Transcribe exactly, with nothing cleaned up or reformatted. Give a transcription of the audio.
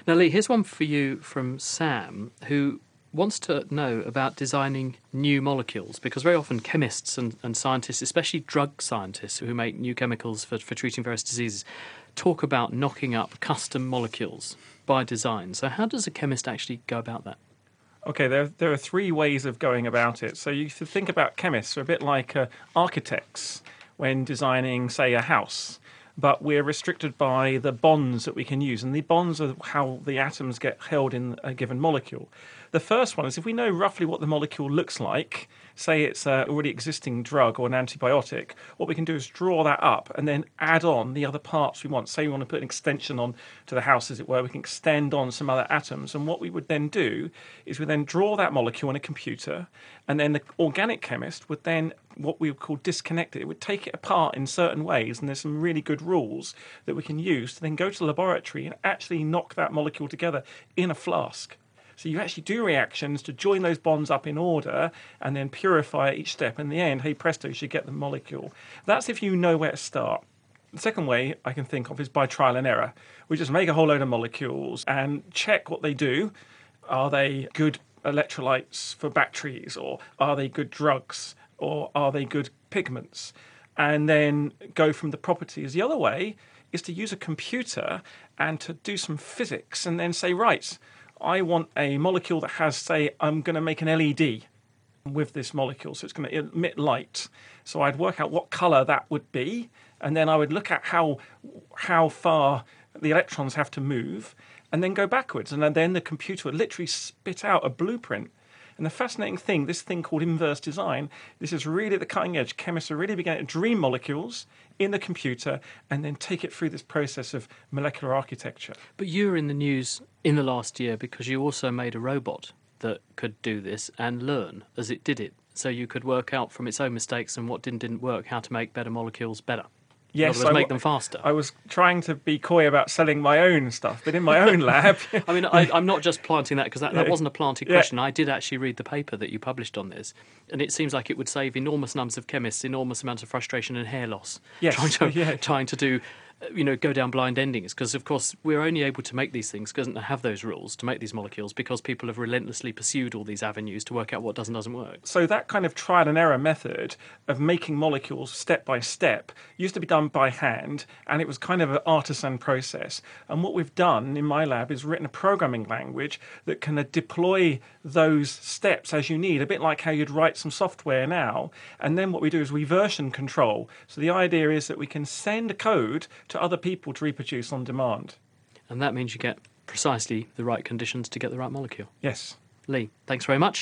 Now, Lee, here's one for you from Sam, who wants to know about designing new molecules, because very often chemists and, and scientists, especially drug scientists who make new chemicals for, for treating various diseases, talk about knocking up custom molecules by design. So how does a chemist actually go about that? Okay, there, there are three ways of going about it. So you should think about chemists are a bit like uh, architects when designing, say, a house. But we're restricted by the bonds that we can use. And the bonds are how the atoms get held in a given molecule. The first one is if we know roughly what the molecule looks like, say it's an already existing drug or an antibiotic, what we can do is draw that up and then add on the other parts we want. Say we want to put an extension on to the house, as it were, we can extend on some other atoms. And what we would then do is we then draw that molecule on a computer, and then the organic chemist would then what we would call disconnect it. It would take it apart in certain ways, and there's some really good rules that we can use to then go to the laboratory and actually knock that molecule together in a flask. So you actually do reactions to join those bonds up in order and then purify each step. In the end, hey presto, you should get the molecule. That's if you know where to start. The second way I can think of is by trial and error. We just make a whole load of molecules and check what they do. Are they good electrolytes for batteries, or are they good drugs, or are they good pigments? And then go from the properties. The other way is to use a computer and to do some physics and then say, right, I want a molecule that has, say, I'm going to make an L E D with this molecule, so it's going to emit light. So I'd work out what colour that would be, and then I would look at how how far the electrons have to move, and then go backwards. And then the computer would literally spit out a blueprint. And the fascinating thing, this thing called inverse design, this is really at the cutting edge. Chemists are really beginning to dream molecules in the computer and then take it through this process of molecular architecture. But you were in the news in the last year because you also made a robot that could do this and learn as it did it. So you could work out from its own mistakes and what didn't didn't work how to make better molecules better. Yes, in other words, I, make them faster. I was trying to be coy about selling my own stuff, but in my own lab... I mean, I, I'm not just planting that, because that, that wasn't a planted Yeah. question. I did actually read the paper that you published on this, and it seems like it would save enormous numbers of chemists enormous amounts of frustration and hair loss. Yes, Trying to, yeah. trying to do... you know, go down blind endings, because of course we're only able to make these things, doesn't have those rules to make these molecules, because people have relentlessly pursued all these avenues to work out what does and doesn't work. So that kind of trial and error method of making molecules step by step used to be done by hand, and it was kind of an artisan process. And what we've done in my lab is written a programming language that can uh, deploy those steps as you need, a bit like how you'd write some software now. And then what we do is we version control. So the idea is that we can send code to other people to reproduce on demand. And that means you get precisely the right conditions to get the right molecule. Yes. Lee, thanks very much.